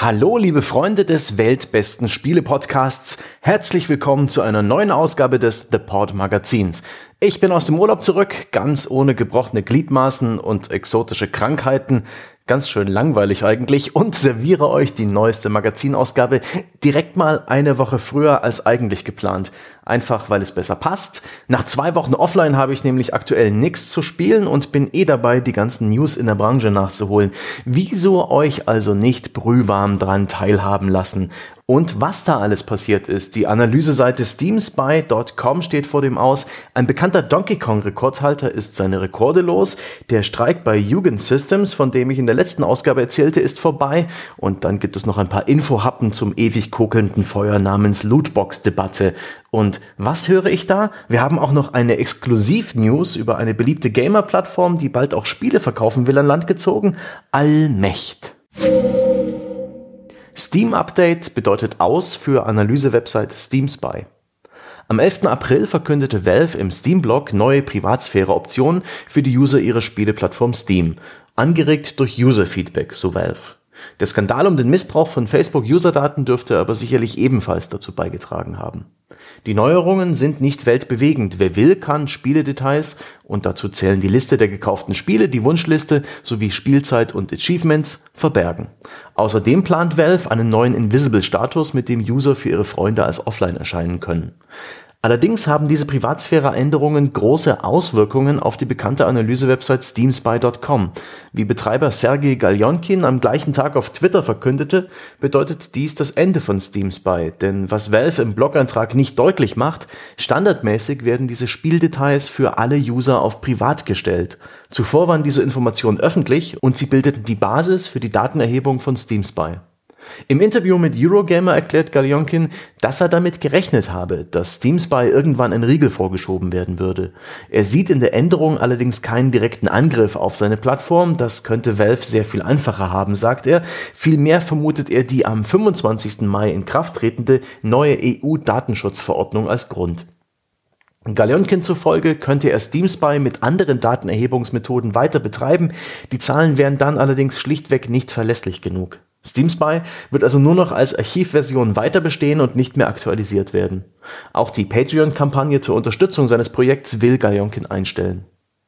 Hallo liebe Freunde des weltbesten Spiele-Podcasts, herzlich willkommen zu einer neuen Ausgabe des The Pod Magazins. Ich bin aus dem Urlaub zurück, ganz ohne gebrochene Gliedmaßen und exotische Krankheiten, ganz schön langweilig eigentlich, und serviere euch die neueste Magazinausgabe direkt mal eine Woche früher als eigentlich geplant. Einfach, weil es besser passt. Nach 2 Wochen offline habe ich nämlich aktuell nichts zu spielen und bin dabei, die ganzen News in der Branche nachzuholen. Wieso euch also nicht brühwarm dran teilhaben lassen? Und was da alles passiert ist, die Analyseseite steamspy.com steht vor dem Aus, ein bekannter Donkey Kong-Rekordhalter ist seine Rekorde los, der Streik bei Jugend Systems, von dem ich in der letzten Ausgabe erzählte, ist vorbei und dann gibt es noch ein paar Infohappen zum ewig kokelnden Feuer namens Lootbox-Debatte. Und was höre ich da? Wir haben auch noch eine Exklusiv-News über eine beliebte Gamer-Plattform, die bald auch Spiele verkaufen will, an Land gezogen. Allmächt. Steam-Update bedeutet aus für Analyse-Website SteamSpy. Am 11. April verkündete Valve im Steam-Blog neue Privatsphäre-Optionen für die User ihrer Spieleplattform Steam, angeregt durch User-Feedback, so Valve. Der Skandal um den Missbrauch von Facebook-User-Daten dürfte aber sicherlich ebenfalls dazu beigetragen haben. Die Neuerungen sind nicht weltbewegend. Wer will, kann Spieledetails, und dazu zählen die Liste der gekauften Spiele, die Wunschliste sowie Spielzeit und Achievements, verbergen. Außerdem plant Valve einen neuen Invisible-Status, mit dem User für ihre Freunde als offline erscheinen können. Allerdings haben diese Privatsphäre-Änderungen große Auswirkungen auf die bekannte Analyse-Website steamspy.com. Wie Betreiber Sergei Galjonkin am gleichen Tag auf Twitter verkündete, bedeutet dies das Ende von SteamSpy, denn was Valve im Blog-Eintrag nicht deutlich macht, standardmäßig werden diese Spieldetails für alle User auf privat gestellt. Zuvor waren diese Informationen öffentlich und sie bildeten die Basis für die Datenerhebung von SteamSpy. Im Interview mit Eurogamer erklärt Galjonkin, dass er damit gerechnet habe, dass SteamSpy irgendwann ein Riegel vorgeschoben werden würde. Er sieht in der Änderung allerdings keinen direkten Angriff auf seine Plattform, das könnte Valve sehr viel einfacher haben, sagt er. Vielmehr vermutet er die am 25. Mai in Kraft tretende neue EU-Datenschutzverordnung als Grund. Galjonkin zufolge könnte er SteamSpy mit anderen Datenerhebungsmethoden weiter betreiben, die Zahlen wären dann allerdings schlichtweg nicht verlässlich genug. SteamSpy wird also nur noch als Archivversion weiter bestehen und nicht mehr aktualisiert werden. Auch die Patreon-Kampagne zur Unterstützung seines Projekts will Galjonkin einstellen.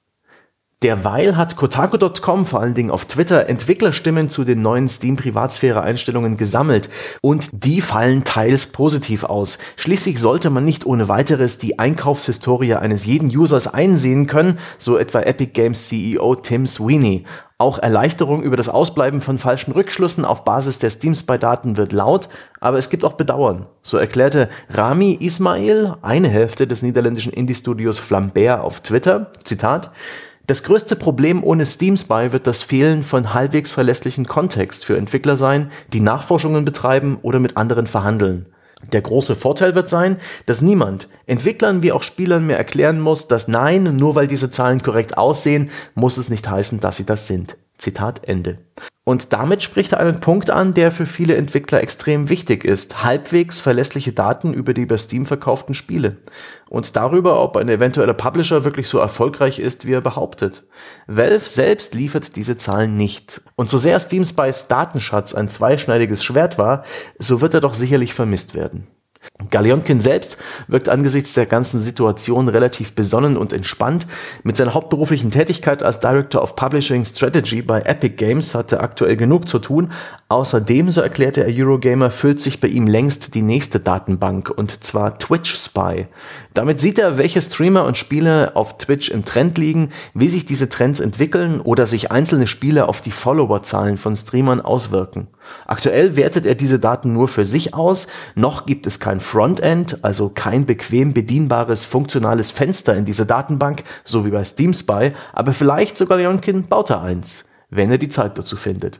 Derweil hat Kotaku.com vor allen Dingen auf Twitter Entwicklerstimmen zu den neuen Steam-Privatsphäre-Einstellungen gesammelt und die fallen teils positiv aus. Schließlich sollte man nicht ohne weiteres die Einkaufshistorie eines jeden Users einsehen können, so etwa Epic Games CEO Tim Sweeney. Auch Erleichterung über das Ausbleiben von falschen Rückschlüssen auf Basis der SteamSpy-Daten wird laut, aber es gibt auch Bedauern. So erklärte Rami Ismail, eine Hälfte des niederländischen Indie-Studios Flambert, auf Twitter, Zitat: Das größte Problem ohne SteamSpy wird das Fehlen von halbwegs verlässlichen Kontext für Entwickler sein, die Nachforschungen betreiben oder mit anderen verhandeln. Der große Vorteil wird sein, dass niemand, Entwicklern wie auch Spielern, mehr erklären muss, dass nein, nur weil diese Zahlen korrekt aussehen, muss es nicht heißen, dass sie das sind. Zitat Ende. Und damit spricht er einen Punkt an, der für viele Entwickler extrem wichtig ist. Halbwegs verlässliche Daten über die bei Steam verkauften Spiele. Und darüber, ob ein eventueller Publisher wirklich so erfolgreich ist, wie er behauptet. Valve selbst liefert diese Zahlen nicht. Und so sehr SteamSpys Datenschatz ein zweischneidiges Schwert war, so wird er doch sicherlich vermisst werden. Galjonkin selbst wirkt angesichts der ganzen Situation relativ besonnen und entspannt. Mit seiner hauptberuflichen Tätigkeit als Director of Publishing Strategy bei Epic Games hat er aktuell genug zu tun. Außerdem, so erklärte er Eurogamer, füllt sich bei ihm längst die nächste Datenbank, und zwar TwitchSpy. Damit sieht er, welche Streamer und Spiele auf Twitch im Trend liegen, wie sich diese Trends entwickeln oder sich einzelne Spiele auf die Followerzahlen von Streamern auswirken. Aktuell wertet er diese Daten nur für sich aus, noch gibt es kein Frontend, also kein bequem bedienbares, funktionales Fenster in diese Datenbank, so wie bei SteamSpy, aber vielleicht sogar Galjonkin baut er eins, wenn er die Zeit dazu findet.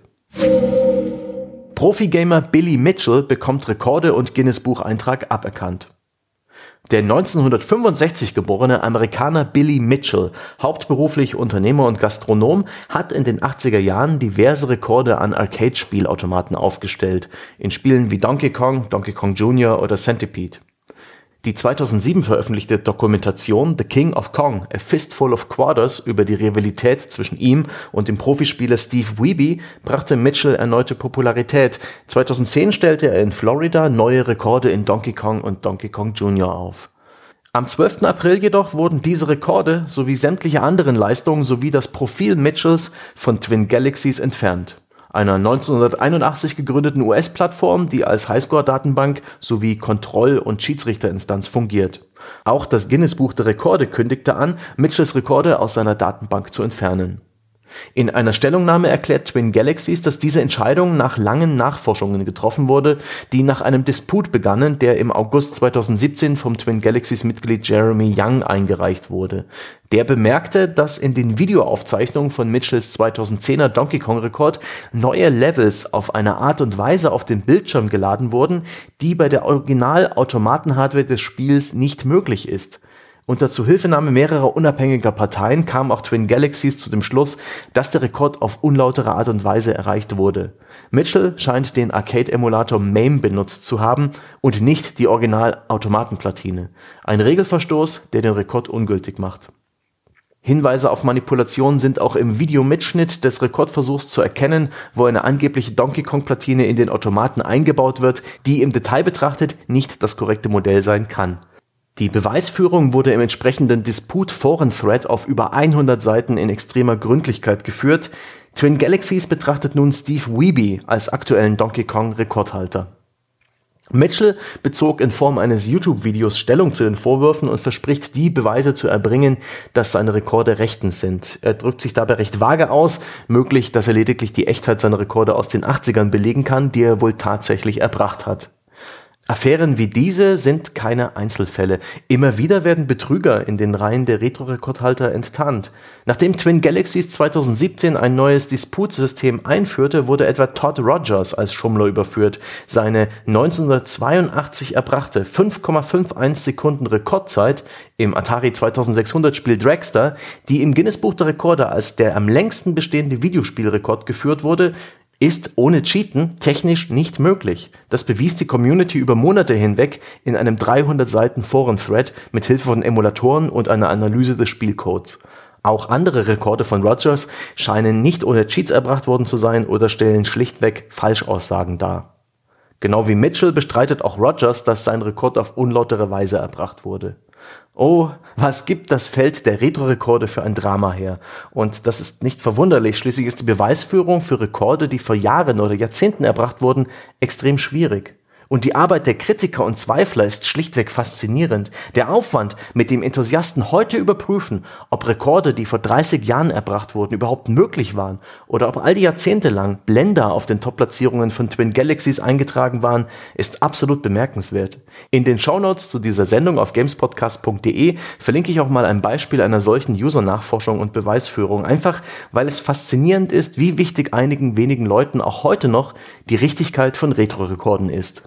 Profi-Gamer Billy Mitchell bekommt Rekorde und Guinness-Bucheintrag aberkannt. Der 1965 geborene Amerikaner Billy Mitchell, hauptberuflich Unternehmer und Gastronom, hat in den 80er Jahren diverse Rekorde an Arcade-Spielautomaten aufgestellt, in Spielen wie Donkey Kong, Donkey Kong Jr. oder Centipede. Die 2007 veröffentlichte Dokumentation The King of Kong, A Fistful of Quarters über die Rivalität zwischen ihm und dem Profispieler Steve Wiebe brachte Mitchell erneute Popularität. 2010 stellte er in Florida neue Rekorde in Donkey Kong und Donkey Kong Jr. auf. Am 12. April jedoch wurden diese Rekorde sowie sämtliche anderen Leistungen sowie das Profil Mitchells von Twin Galaxies entfernt, einer 1981 gegründeten US-Plattform, die als Highscore-Datenbank sowie Kontroll- und Schiedsrichterinstanz fungiert. Auch das Guinness-Buch der Rekorde kündigte an, Mitchells Rekorde aus seiner Datenbank zu entfernen. In einer Stellungnahme erklärt Twin Galaxies, dass diese Entscheidung nach langen Nachforschungen getroffen wurde, die nach einem Disput begannen, der im August 2017 vom Twin Galaxies-Mitglied Jeremy Young eingereicht wurde. Der bemerkte, dass in den Videoaufzeichnungen von Mitchells 2010er Donkey Kong-Rekord neue Levels auf eine Art und Weise auf den Bildschirm geladen wurden, die bei der Original-Automaten-Hardware des Spiels nicht möglich ist. Unter Zuhilfenahme mehrerer unabhängiger Parteien kam auch Twin Galaxies zu dem Schluss, dass der Rekord auf unlautere Art und Weise erreicht wurde. Mitchell scheint den Arcade-Emulator MAME benutzt zu haben und nicht die Original-Automatenplatine. Ein Regelverstoß, der den Rekord ungültig macht. Hinweise auf Manipulation sind auch im Videomitschnitt des Rekordversuchs zu erkennen, wo eine angebliche Donkey Kong-Platine in den Automaten eingebaut wird, die im Detail betrachtet nicht das korrekte Modell sein kann. Die Beweisführung wurde im entsprechenden Disput-Foren-Thread auf über 100 Seiten in extremer Gründlichkeit geführt. Twin Galaxies betrachtet nun Steve Wiebe als aktuellen Donkey Kong-Rekordhalter. Mitchell bezog in Form eines YouTube-Videos Stellung zu den Vorwürfen und verspricht, die Beweise zu erbringen, dass seine Rekorde rechtens sind. Er drückt sich dabei recht vage aus, möglich, dass er lediglich die Echtheit seiner Rekorde aus den 80ern belegen kann, die er wohl tatsächlich erbracht hat. Affären wie diese sind keine Einzelfälle. Immer wieder werden Betrüger in den Reihen der Retro-Rekordhalter enttarnt. Nachdem Twin Galaxies 2017 ein neues Disputsystem einführte, wurde etwa Todd Rogers als Schummler überführt. Seine 1982 erbrachte 5,51 Sekunden Rekordzeit im Atari 2600-Spiel Dragster, die im Guinness-Buch der Rekorde als der am längsten bestehende Videospielrekord geführt wurde, ist ohne Cheaten technisch nicht möglich. Das bewies die Community über Monate hinweg in einem 300 Seiten Foren-Thread mit Hilfe von Emulatoren und einer Analyse des Spielcodes. Auch andere Rekorde von Rogers scheinen nicht ohne Cheats erbracht worden zu sein oder stellen schlichtweg Falschaussagen dar. Genau wie Mitchell bestreitet auch Rogers, dass sein Rekord auf unlautere Weise erbracht wurde. Oh, was gibt das Feld der Retro-Rekorde für ein Drama her? Und das ist nicht verwunderlich, schließlich ist die Beweisführung für Rekorde, die vor Jahren oder Jahrzehnten erbracht wurden, extrem schwierig. Und die Arbeit der Kritiker und Zweifler ist schlichtweg faszinierend. Der Aufwand, mit dem Enthusiasten heute überprüfen, ob Rekorde, die vor 30 Jahren erbracht wurden, überhaupt möglich waren oder ob all die Jahrzehnte lang Blender auf den Top-Platzierungen von Twin Galaxies eingetragen waren, ist absolut bemerkenswert. In den Shownotes zu dieser Sendung auf gamespodcast.de verlinke ich auch mal ein Beispiel einer solchen User-Nachforschung und Beweisführung, einfach weil es faszinierend ist, wie wichtig einigen wenigen Leuten auch heute noch die Richtigkeit von Retro-Rekorden ist.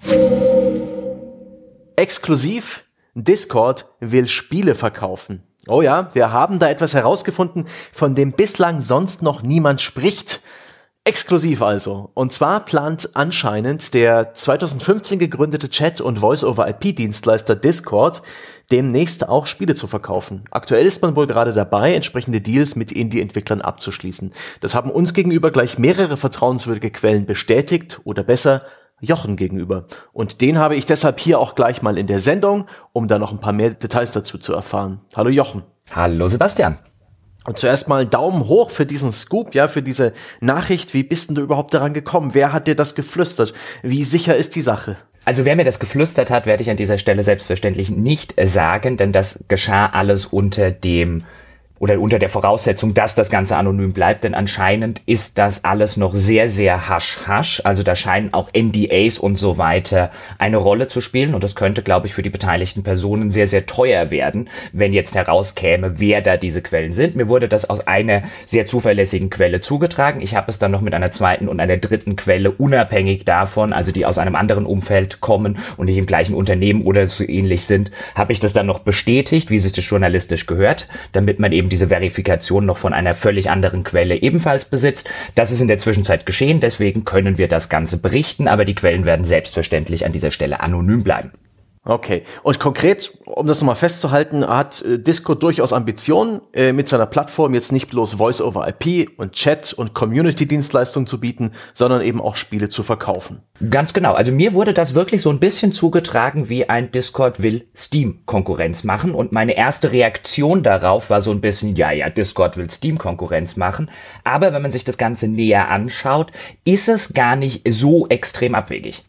Exklusiv, Discord will Spiele verkaufen. Oh ja, wir haben da etwas herausgefunden, von dem bislang sonst noch niemand spricht. Exklusiv also. Und zwar plant anscheinend der 2015 gegründete Chat- und Voice-over-IP-Dienstleister Discord demnächst auch Spiele zu verkaufen. Aktuell ist man wohl gerade dabei, entsprechende Deals mit Indie-Entwicklern abzuschließen. Das haben uns gegenüber gleich mehrere vertrauenswürdige Quellen bestätigt oder besser Jochen gegenüber. Und den habe ich deshalb hier auch gleich mal in der Sendung, um da noch ein paar mehr Details dazu zu erfahren. Hallo Jochen. Hallo Sebastian. Und zuerst mal Daumen hoch für diesen Scoop, ja, für diese Nachricht. Wie bist denn du überhaupt daran gekommen? Wer hat dir das geflüstert? Wie sicher ist die Sache? Also wer mir das geflüstert hat, werde ich an dieser Stelle selbstverständlich nicht sagen, denn das geschah alles unter der Voraussetzung, dass das Ganze anonym bleibt, denn anscheinend ist das alles noch sehr, sehr hasch-hasch, also da scheinen auch NDAs und so weiter eine Rolle zu spielen und das könnte, glaube ich, für die beteiligten Personen sehr, sehr teuer werden, wenn jetzt herauskäme, wer da diese Quellen sind. Mir wurde das aus einer sehr zuverlässigen Quelle zugetragen. Ich habe es dann noch mit einer zweiten und einer dritten Quelle unabhängig davon, also die aus einem anderen Umfeld kommen und nicht im gleichen Unternehmen oder so ähnlich sind, habe ich das dann noch bestätigt, wie sich das journalistisch gehört, damit man eben diese Verifikation noch von einer völlig anderen Quelle ebenfalls besitzt. Das ist in der Zwischenzeit geschehen, deswegen können wir das Ganze berichten, aber die Quellen werden selbstverständlich an dieser Stelle anonym bleiben. Okay. Und konkret, um das nochmal festzuhalten, hat Discord durchaus Ambitionen, mit seiner Plattform jetzt nicht bloß Voice-over-IP und Chat und Community-Dienstleistungen zu bieten, sondern eben auch Spiele zu verkaufen. Ganz genau. Also mir wurde das wirklich so ein bisschen zugetragen, wie ein Discord will Steam-Konkurrenz machen. Und meine erste Reaktion darauf war so ein bisschen, ja, Discord will Steam-Konkurrenz machen. Aber wenn man sich das Ganze näher anschaut, ist es gar nicht so extrem abwegig.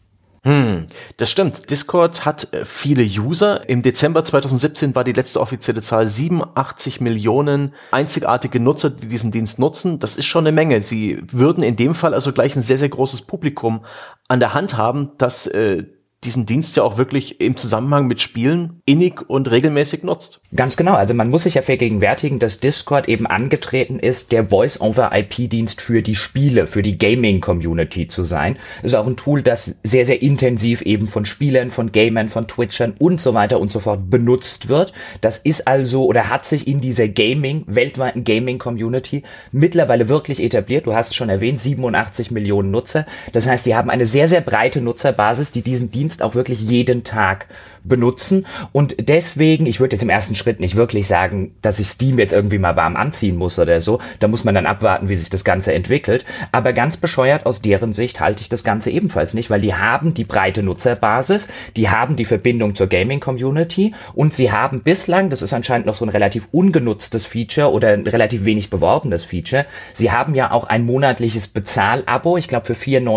Das stimmt. Discord hat viele User. Im Dezember 2017 war die letzte offizielle Zahl 87 Millionen einzigartige Nutzer, die diesen Dienst nutzen. Das ist schon eine Menge. Sie würden in dem Fall also gleich ein sehr, sehr großes Publikum an der Hand haben, das diesen Dienst ja auch wirklich im Zusammenhang mit Spielen innig und regelmäßig nutzt. Ganz genau. Also man muss sich ja vergegenwärtigen, dass Discord eben angetreten ist, der Voice-over-IP-Dienst für die Spiele, für die Gaming-Community zu sein. Ist auch ein Tool, das sehr, sehr intensiv eben von Spielern, von Gamern, von Twitchern und so weiter und so fort benutzt wird. Das ist also oder hat sich in dieser weltweiten Gaming-Community mittlerweile wirklich etabliert. Du hast es schon erwähnt, 87 Millionen Nutzer. Das heißt, die haben eine sehr, sehr breite Nutzerbasis, die diesen Dienst auch wirklich jeden Tag benutzen und deswegen, ich würde jetzt im ersten Schritt nicht wirklich sagen, dass ich Steam jetzt irgendwie mal warm anziehen muss oder so, da muss man dann abwarten, wie sich das Ganze entwickelt, aber ganz bescheuert aus deren Sicht halte ich das Ganze ebenfalls nicht, weil die haben die breite Nutzerbasis, die haben die Verbindung zur Gaming-Community und sie haben bislang, das ist anscheinend noch so ein relativ ungenutztes Feature oder ein relativ wenig beworbenes Feature, sie haben ja auch ein monatliches Bezahlabo, ich glaube für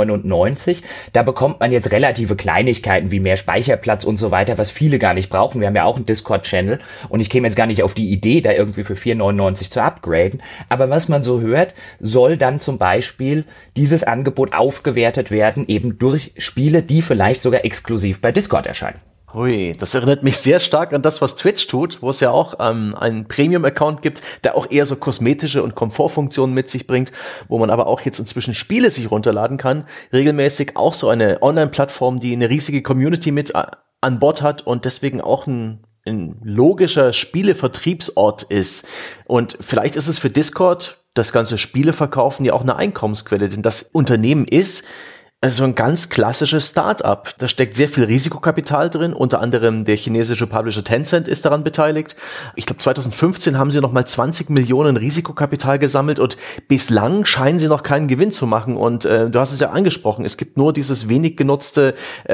4,99, da bekommt man jetzt relative Kleinigkeiten wie mehr Speicherplatz und so weiter, was viele gar nicht brauchen. Wir haben ja auch einen Discord-Channel und ich käme jetzt gar nicht auf die Idee, da irgendwie für 4,99 zu upgraden. Aber was man so hört, soll dann zum Beispiel dieses Angebot aufgewertet werden, eben durch Spiele, die vielleicht sogar exklusiv bei Discord erscheinen. Hui, das erinnert mich sehr stark an das, was Twitch tut, wo es ja auch einen Premium-Account gibt, der auch eher so kosmetische und Komfortfunktionen mit sich bringt, wo man aber auch jetzt inzwischen Spiele sich runterladen kann. Regelmäßig auch so eine Online-Plattform, die eine riesige Community mit an Bord hat und deswegen auch ein logischer Spielevertriebsort ist. Und vielleicht ist es für Discord, das ganze Spieleverkaufen, ja auch eine Einkommensquelle, denn das Unternehmen ist also ein ganz klassisches Start-up. Da steckt sehr viel Risikokapital drin, unter anderem der chinesische Publisher Tencent ist daran beteiligt. Ich glaube 2015 haben sie nochmal 20 Millionen Risikokapital gesammelt und bislang scheinen sie noch keinen Gewinn zu machen. Und du hast es ja angesprochen, es gibt nur dieses wenig genutzte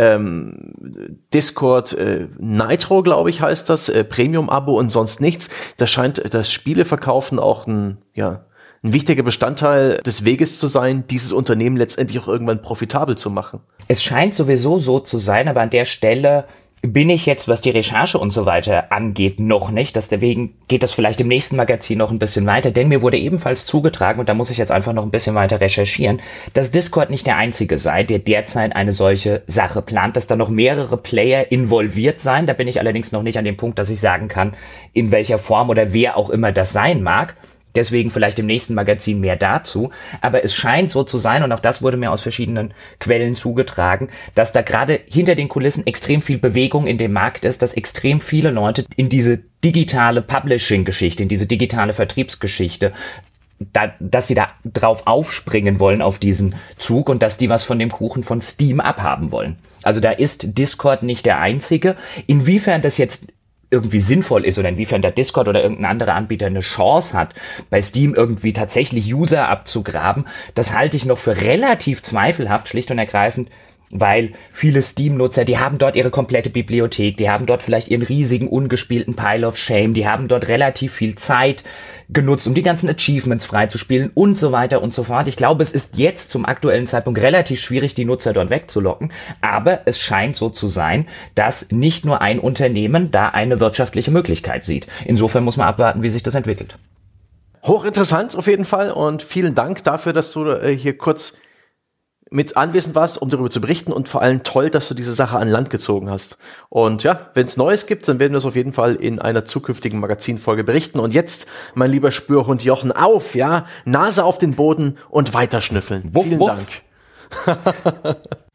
Discord Nitro, glaube ich, heißt das, Premium-Abo und sonst nichts. Da scheint das Spieleverkaufen auch ein wichtiger Bestandteil des Weges zu sein, dieses Unternehmen letztendlich auch irgendwann profitabel zu machen. Es scheint sowieso so zu sein, aber an der Stelle bin ich jetzt, was die Recherche und so weiter angeht, noch nicht. Deswegen geht das vielleicht im nächsten Magazin noch ein bisschen weiter, denn mir wurde ebenfalls zugetragen, und da muss ich jetzt einfach noch ein bisschen weiter recherchieren, dass Discord nicht der einzige sei, der derzeit eine solche Sache plant, dass da noch mehrere Player involviert seien. Da bin ich allerdings noch nicht an dem Punkt, dass ich sagen kann, in welcher Form oder wer auch immer das sein mag. Deswegen vielleicht im nächsten Magazin mehr dazu. Aber es scheint so zu sein, und auch das wurde mir aus verschiedenen Quellen zugetragen, dass da gerade hinter den Kulissen extrem viel Bewegung in dem Markt ist, dass extrem viele Leute in diese digitale Publishing-Geschichte, in diese digitale Vertriebsgeschichte, dass sie da drauf aufspringen wollen auf diesen Zug und dass die was von dem Kuchen von Steam abhaben wollen. Also da ist Discord nicht der einzige. Inwiefern das jetzt irgendwie sinnvoll ist oder inwiefern der Discord oder irgendein anderer Anbieter eine Chance hat, bei Steam irgendwie tatsächlich User abzugraben, das halte ich noch für relativ zweifelhaft, schlicht und ergreifend, weil viele Steam-Nutzer, die haben dort ihre komplette Bibliothek, die haben dort vielleicht ihren riesigen, ungespielten Pile of Shame, die haben dort relativ viel Zeit genutzt, um die ganzen Achievements freizuspielen und so weiter und so fort. Ich glaube, es ist jetzt zum aktuellen Zeitpunkt relativ schwierig, die Nutzer dort wegzulocken, aber es scheint so zu sein, dass nicht nur ein Unternehmen da eine wirtschaftliche Möglichkeit sieht. Insofern muss man abwarten, wie sich das entwickelt. Hochinteressant auf jeden Fall und vielen Dank dafür, dass du hier kurz mit anwesend warst, um darüber zu berichten und vor allem toll, dass du diese Sache an Land gezogen hast. Und ja, wenn es Neues gibt, dann werden wir es auf jeden Fall in einer zukünftigen Magazinfolge berichten. Und jetzt, mein lieber Spürhund Jochen, auf, ja, Nase auf den Boden und weiterschnüffeln. Wuff, Vielen wuff. Dank.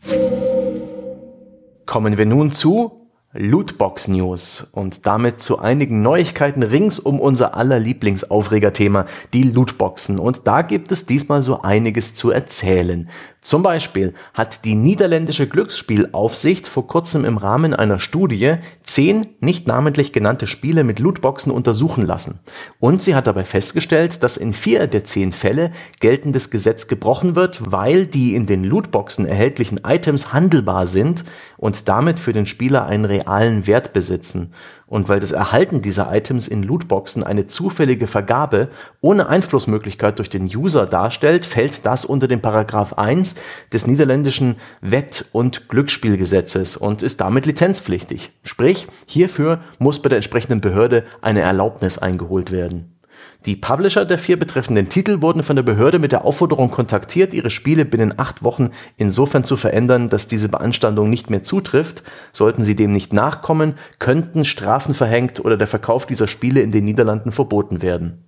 Kommen wir nun zu Lootbox News und damit zu einigen Neuigkeiten rings um unser aller Lieblingsaufregerthema, die Lootboxen. Und da gibt es diesmal so einiges zu erzählen. Zum Beispiel hat die niederländische Glücksspielaufsicht vor kurzem im Rahmen einer Studie 10 nicht namentlich genannte Spiele mit Lootboxen untersuchen lassen. Und sie hat dabei festgestellt, dass in 4 der 10 Fälle geltendes Gesetz gebrochen wird, weil die in den Lootboxen erhältlichen Items handelbar sind und damit für den Spieler einen realen Wert besitzen. Und weil das Erhalten dieser Items in Lootboxen eine zufällige Vergabe ohne Einflussmöglichkeit durch den User darstellt, fällt das unter den Paragraph 1 des niederländischen Wett- und Glücksspielgesetzes und ist damit lizenzpflichtig. Sprich, hierfür muss bei der entsprechenden Behörde eine Erlaubnis eingeholt werden. Die Publisher der 4 betreffenden Titel wurden von der Behörde mit der Aufforderung kontaktiert, ihre Spiele binnen 8 Wochen insofern zu verändern, dass diese Beanstandung nicht mehr zutrifft. Sollten sie dem nicht nachkommen, könnten Strafen verhängt oder der Verkauf dieser Spiele in den Niederlanden verboten werden.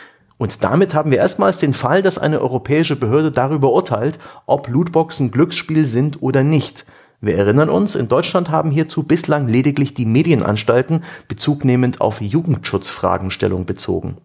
Und damit haben wir erstmals den Fall, dass eine europäische Behörde darüber urteilt, ob Lootboxen Glücksspiel sind oder nicht. Wir erinnern uns, in Deutschland haben hierzu bislang lediglich die Medienanstalten bezugnehmend auf Jugendschutzfragen Stellung bezogen.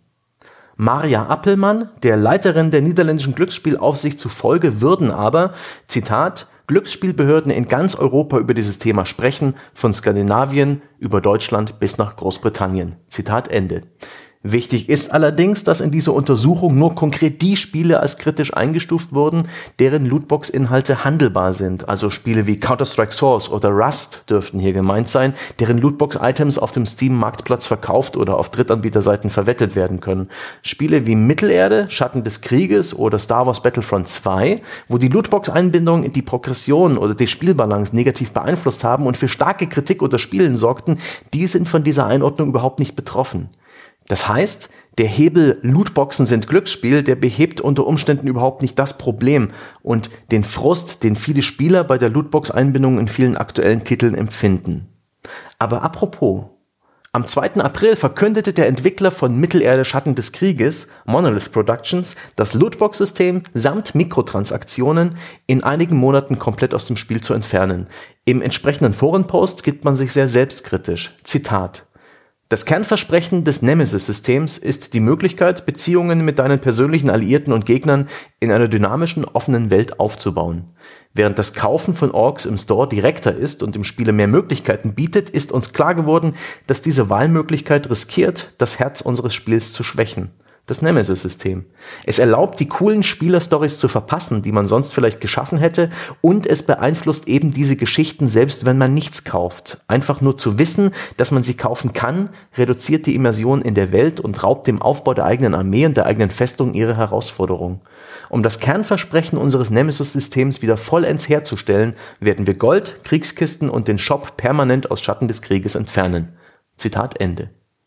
Marja Appelmann, der Leiterin der niederländischen Glücksspielaufsicht zufolge, würden aber, Zitat, Glücksspielbehörden in ganz Europa über dieses Thema sprechen, von Skandinavien über Deutschland bis nach Großbritannien. Zitat Ende. Wichtig ist allerdings, dass in dieser Untersuchung nur konkret die Spiele als kritisch eingestuft wurden, deren Lootbox-Inhalte handelbar sind. Also Spiele wie Counter-Strike Source oder Rust dürften hier gemeint sein, deren Lootbox-Items auf dem Steam-Marktplatz verkauft oder auf Drittanbieterseiten verwettet werden können. Spiele wie Mittelerde, Schatten des Krieges oder Star Wars Battlefront 2, wo die Lootbox-Einbindung die Progression oder die Spielbalance negativ beeinflusst haben und für starke Kritik unter Spielen sorgten, die sind von dieser Einordnung überhaupt nicht betroffen. Das heißt, der Hebel Lootboxen sind Glücksspiel, der behebt unter Umständen überhaupt nicht das Problem und den Frust, den viele Spieler bei der Lootbox-Einbindung in vielen aktuellen Titeln empfinden. Aber apropos, am 2. April verkündete der Entwickler von Mittelerde Schatten des Krieges, Monolith Productions, das Lootbox-System samt Mikrotransaktionen in einigen Monaten komplett aus dem Spiel zu entfernen. Im entsprechenden Forenpost gibt man sich sehr selbstkritisch. Zitat: Das Kernversprechen des Nemesis-Systems ist die Möglichkeit, Beziehungen mit deinen persönlichen Alliierten und Gegnern in einer dynamischen, offenen Welt aufzubauen. Während das Kaufen von Orks im Store direkter ist und dem Spieler mehr Möglichkeiten bietet, ist uns klar geworden, dass diese Wahlmöglichkeit riskiert, das Herz unseres Spiels zu schwächen. Das Nemesis-System. Es erlaubt, die coolen Spieler-Stories zu verpassen, die man sonst vielleicht geschaffen hätte, und es beeinflusst eben diese Geschichten, selbst wenn man nichts kauft. Einfach nur zu wissen, dass man sie kaufen kann, reduziert die Immersion in der Welt und raubt dem Aufbau der eigenen Armee und der eigenen Festung ihre Herausforderung. Um das Kernversprechen unseres Nemesis-Systems wieder vollends herzustellen, werden wir Gold, Kriegskisten und den Shop permanent aus Schatten des Krieges entfernen. Zitat Ende.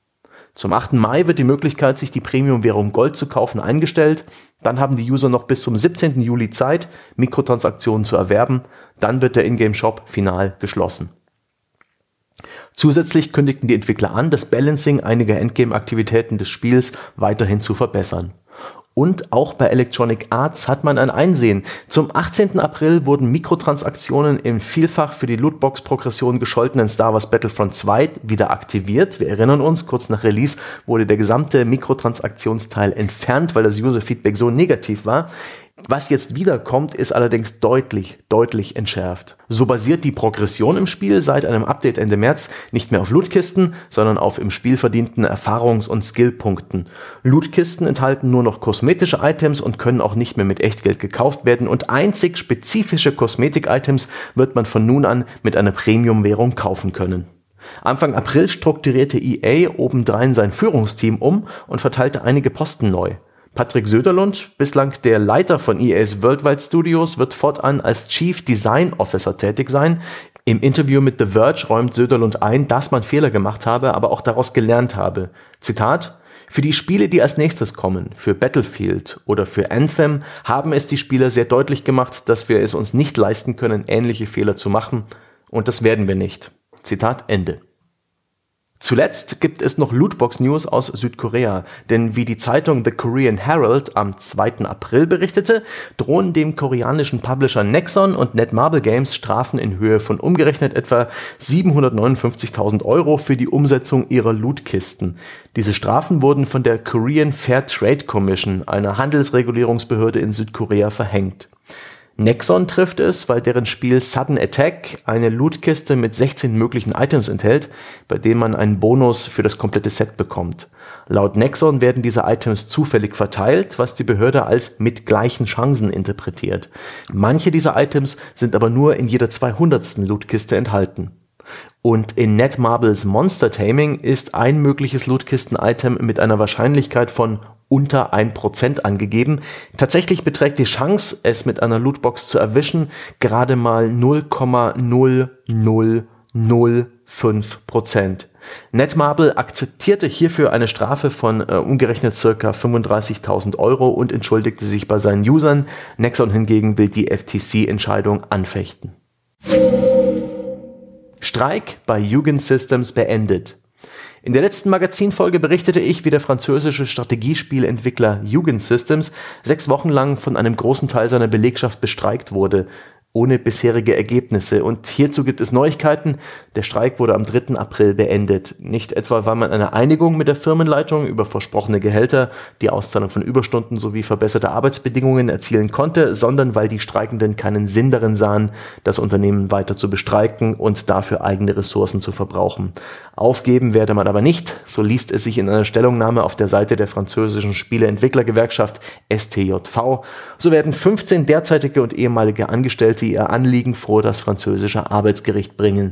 Zum 8. Mai wird die Möglichkeit, sich die Premium-Währung Gold zu kaufen, eingestellt. Dann haben die User noch bis zum 17. Juli Zeit, Mikrotransaktionen zu erwerben. Dann wird der Ingame-Shop final geschlossen. Zusätzlich kündigten die Entwickler an, das Balancing einiger Endgame-Aktivitäten des Spiels weiterhin zu verbessern. Und auch bei Electronic Arts hat man ein Einsehen. Zum 18. April wurden Mikrotransaktionen im vielfach für die Lootbox-Progression gescholtenen Star Wars Battlefront 2 wieder aktiviert. Wir erinnern uns, kurz nach Release wurde der gesamte Mikrotransaktionsteil entfernt, weil das User-Feedback so negativ war. Was jetzt wiederkommt, ist allerdings deutlich entschärft. So basiert die Progression im Spiel seit einem Update Ende März nicht mehr auf Lootkisten, sondern auf im Spiel verdienten Erfahrungs- und Skillpunkten. Lootkisten enthalten nur noch kosmetische Items und können auch nicht mehr mit Echtgeld gekauft werden, und einzig spezifische Kosmetik-Items wird man von nun an mit einer Premium-Währung kaufen können. Anfang April strukturierte EA obendrein sein Führungsteam um und verteilte einige Posten neu. Patrick Söderlund, bislang der Leiter von EA's Worldwide Studios, wird fortan als Chief Design Officer tätig sein. Im Interview mit The Verge räumt Söderlund ein, dass man Fehler gemacht habe, aber auch daraus gelernt habe. Zitat: Für die Spiele, die als nächstes kommen, für Battlefield oder für Anthem, haben es die Spieler sehr deutlich gemacht, dass wir es uns nicht leisten können, ähnliche Fehler zu machen, und das werden wir nicht. Zitat Ende. Zuletzt gibt es noch Lootbox-News aus Südkorea, denn wie die Zeitung The Korean Herald am 2. April berichtete, drohen dem koreanischen Publisher Nexon und Netmarble Games Strafen in Höhe von umgerechnet etwa 759.000 € für die Umsetzung ihrer Lootkisten. Diese Strafen wurden von der Korean Fair Trade Commission, einer Handelsregulierungsbehörde in Südkorea, verhängt. Nexon trifft es, weil deren Spiel Sudden Attack eine Lootkiste mit 16 möglichen Items enthält, bei denen man einen Bonus für das komplette Set bekommt. Laut Nexon werden diese Items zufällig verteilt, was die Behörde als mit gleichen Chancen interpretiert. Manche dieser Items sind aber nur in jeder 200. Lootkiste enthalten. Und in Netmarbles Monster Taming ist ein mögliches Lootkisten-Item mit einer Wahrscheinlichkeit von unter 1% angegeben. Tatsächlich beträgt die Chance, es mit einer Lootbox zu erwischen, gerade mal 0,00005%. Netmarble akzeptierte hierfür eine Strafe von umgerechnet ca. 35.000 € und entschuldigte sich bei seinen Usern. Nexon hingegen will die FTC-Entscheidung anfechten. Streik bei Yugen Systems beendet. In der letzten Magazinfolge berichtete ich, wie der französische Strategiespielentwickler Yugen Systems 6 Wochen lang von einem großen Teil seiner Belegschaft bestreikt wurde, ohne bisherige Ergebnisse. Und hierzu gibt es Neuigkeiten. Der Streik wurde am 3. April beendet. Nicht etwa, weil man eine Einigung mit der Firmenleitung über versprochene Gehälter, die Auszahlung von Überstunden sowie verbesserte Arbeitsbedingungen erzielen konnte, sondern weil die Streikenden keinen Sinn darin sahen, das Unternehmen weiter zu bestreiken und dafür eigene Ressourcen zu verbrauchen. Aufgeben werde man aber nicht, so liest es sich in einer Stellungnahme auf der Seite der französischen Spieleentwicklergewerkschaft STJV. So werden 15 derzeitige und ehemalige Angestellte ihr Anliegen vor das französische Arbeitsgericht bringen.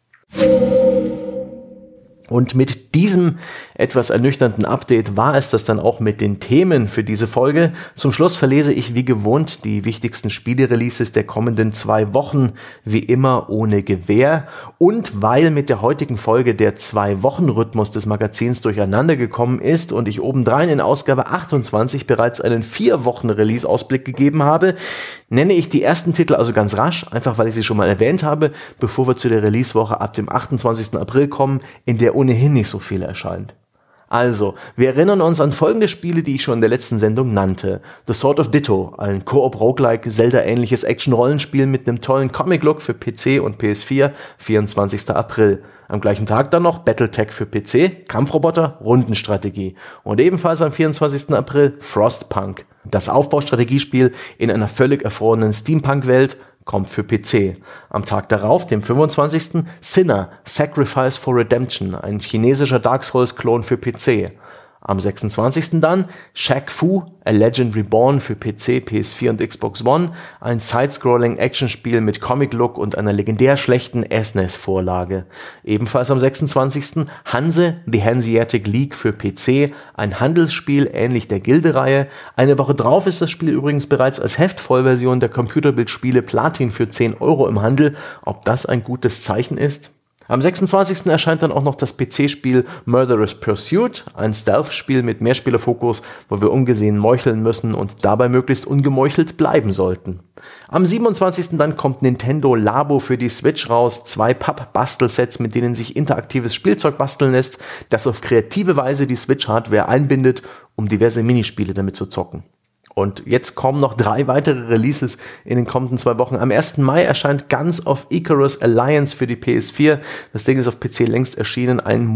Und mit diesem etwas ernüchternden Update war es das dann auch mit den Themen für diese Folge. Zum Schluss verlese ich wie gewohnt die wichtigsten Spiele-Releases der kommenden 2 Wochen, wie immer ohne Gewähr. Und weil mit der heutigen Folge der 2-Wochen-Rhythmus des Magazins durcheinander gekommen ist und ich obendrein in Ausgabe 28 bereits einen 4-Wochen-Release-Ausblick gegeben habe, nenne ich die ersten Titel also ganz rasch, einfach weil ich sie schon mal erwähnt habe, bevor wir zu der Release-Woche ab dem 28. April kommen, in der ohnehin nicht so viel erscheint. Also, wir erinnern uns an folgende Spiele, die ich schon in der letzten Sendung nannte. The Sword of Ditto, ein Koop-Roguelike, Zelda-ähnliches Action-Rollenspiel mit einem tollen Comic-Look für PC und PS4, 24. April. Am gleichen Tag dann noch Battletech für PC, Kampfroboter, Rundenstrategie. Und ebenfalls am 24. April Frostpunk, das Aufbaustrategiespiel in einer völlig erfrorenen Steampunk-Welt, kommt für PC. Am Tag darauf, dem 25. Sinner, Sacrifice for Redemption, ein chinesischer Dark Souls-Klon für PC. Am 26. dann Shaq Fu, A Legend Reborn für PC, PS4 und Xbox One, ein Side-Scrolling-Actionspiel mit Comic-Look und einer legendär schlechten SNES-Vorlage. Ebenfalls am 26. Hanse, The Hanseatic League für PC, ein Handelsspiel ähnlich der Gilde-Reihe. Eine Woche drauf ist das Spiel übrigens bereits als Heftvollversion der Computerbildspiele Platin für 10 € im Handel. Ob das ein gutes Zeichen ist? Am 26. erscheint dann auch noch das PC-Spiel Murderous Pursuit, ein Stealth-Spiel mit Mehrspielerfokus, wo wir ungesehen meucheln müssen und dabei möglichst ungemeuchelt bleiben sollten. Am 27. dann kommt Nintendo Labo für die Switch raus, 2 Papp-Bastelsets, mit denen sich interaktives Spielzeug basteln lässt, das auf kreative Weise die Switch-Hardware einbindet, um diverse Minispiele damit zu zocken. Und jetzt kommen noch 3 weitere Releases in den kommenden 2 Wochen. Am 1. Mai erscheint Guns of Icarus Alliance für die PS4. Das Ding ist auf PC längst erschienen. Ein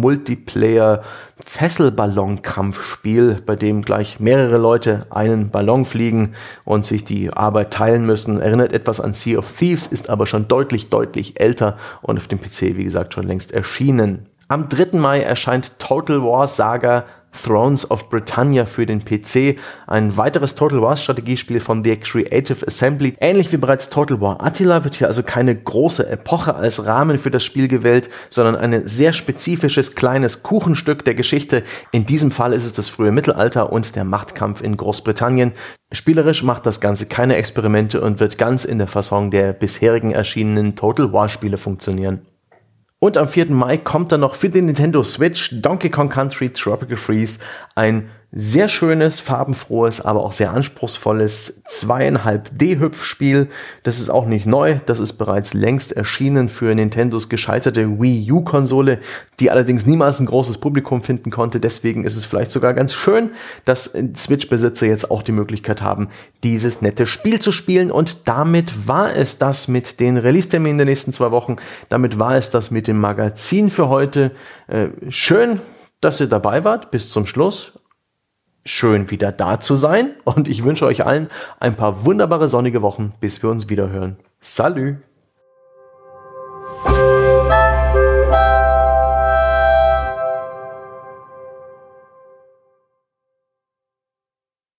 Multiplayer-Fesselballon-Kampfspiel, bei dem gleich mehrere Leute einen Ballon fliegen und sich die Arbeit teilen müssen. Erinnert etwas an Sea of Thieves, ist aber schon deutlich älter und auf dem PC, wie gesagt, schon längst erschienen. Am 3. Mai erscheint Total War Saga Thrones of Britannia für den PC, ein weiteres Total War Strategiespiel von The Creative Assembly. Ähnlich wie bereits Total War Attila wird hier also keine große Epoche als Rahmen für das Spiel gewählt, sondern ein sehr spezifisches kleines Kuchenstück der Geschichte. In diesem Fall ist es das frühe Mittelalter und der Machtkampf in Großbritannien. Spielerisch macht das Ganze keine Experimente und wird ganz in der Fasson der bisherigen erschienenen Total War Spiele funktionieren. Und am 4. Mai kommt dann noch für den Nintendo Switch Donkey Kong Country Tropical Freeze, ein sehr schönes, farbenfrohes, aber auch sehr anspruchsvolles 2,5D-Hüpfspiel. Das ist auch nicht neu, das ist bereits längst erschienen für Nintendos gescheiterte Wii U-Konsole, die allerdings niemals ein großes Publikum finden konnte. Deswegen ist es vielleicht sogar ganz schön, dass Switch-Besitzer jetzt auch die Möglichkeit haben, dieses nette Spiel zu spielen. Und damit war es das mit den Release-Terminen der nächsten 2 Wochen. Damit war es das mit dem Magazin für heute. Schön, dass ihr dabei wart bis zum Schluss. schön wieder da zu sein und ich wünsche euch allen ein paar wunderbare sonnige Wochen, bis wir uns wieder hören. Salü!